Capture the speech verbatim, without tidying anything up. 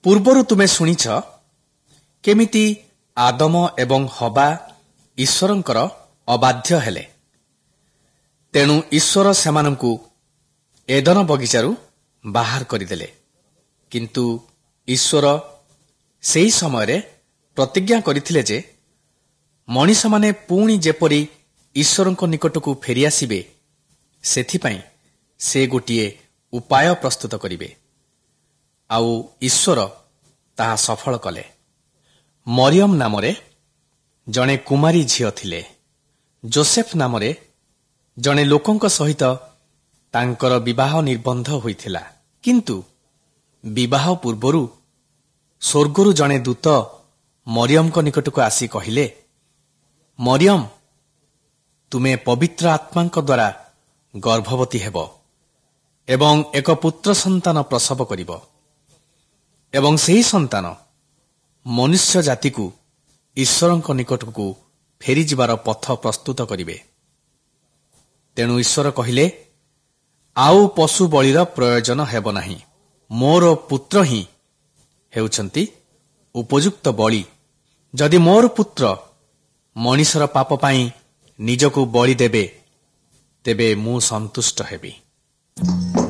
ପୂର୍ବରୁ ତୁମେ ଶୁଣିଛ କେମିତି ଆଦମ ଏବଂ ହବା ଈଶ୍ୱରଙ୍କର ଅବାଧ୍ୟ ହେଲେ। ତେଣୁ ଈଶ୍ୱର ସେମାନଙ୍କୁ ଏଦନ ବଗିଚାରୁ ବାହାର କରିଦେଲେ। କିନ୍ତୁ ଈଶ୍ୱର ସେହି ସମୟରେ ପ୍ରତିଜ୍ଞା କରିଥିଲେ ଯେ ମଣିଷମାନେ ପୁଣି ଯେପରି ଈଶ୍ୱରଙ୍କ ନିକଟକୁ ଫେରିଆସିବେ, ସେଥିପାଇଁ ସେ ଗୋଟିଏ ଉପାୟ ପ୍ରସ୍ତୁତ କରିବେ। ଆଉ ଈଶ୍ୱର ତାହା ସଫଳ କଲେ। ମରିୟମ ନାମରେ ଜଣେ କୁମାରୀ ଝିଅ ଥିଲେ। ଯୋସେଫ ନାମରେ ଜଣେ ଲୋକଙ୍କ ସହିତ ତାଙ୍କର ବିବାହ ନିର୍ବନ୍ଧ ହୋଇଥିଲା। କିନ୍ତୁ ବିବାହ ପୂର୍ବରୁ ସ୍ୱର୍ଗରୁ ଜଣେ ଦୂତ ମରିୟମଙ୍କ ନିକଟକୁ ଆସି କହିଲେ, ମରିୟମ, ତୁମେ ପବିତ୍ର ଆତ୍ମାଙ୍କ ଦ୍ୱାରା ଗର୍ଭବତୀ ହେବ ଏବଂ ଏକ ପୁତ୍ର ସନ୍ତାନ ପ୍ରସବ କରିବ ଏବଂ ସେହି ସନ୍ତାନ ମନୁଷ୍ୟ ଜାତିକୁ ଈଶ୍ୱରଙ୍କ ନିକଟକୁ ଫେରିଯିବାର ପଥ ପ୍ରସ୍ତୁତ କରିବେ। ତେଣୁ ଈଶ୍ୱର କହିଲେ, ଆଉ ପଶୁ ବଳିର ପ୍ରୟୋଜନ ହେବ ନାହିଁ। ମୋର ପୁତ୍ର ହିଁ ହେଉଛନ୍ତି ଉପଯୁକ୍ତ ବଳି। ଯଦି ମୋର ପୁତ୍ର ମଣିଷର ପାପ ପାଇଁ ନିଜକୁ ବଳି ଦେବେ, ତେବେ ମୁଁ ସନ୍ତୁଷ୍ଟ ହେବି।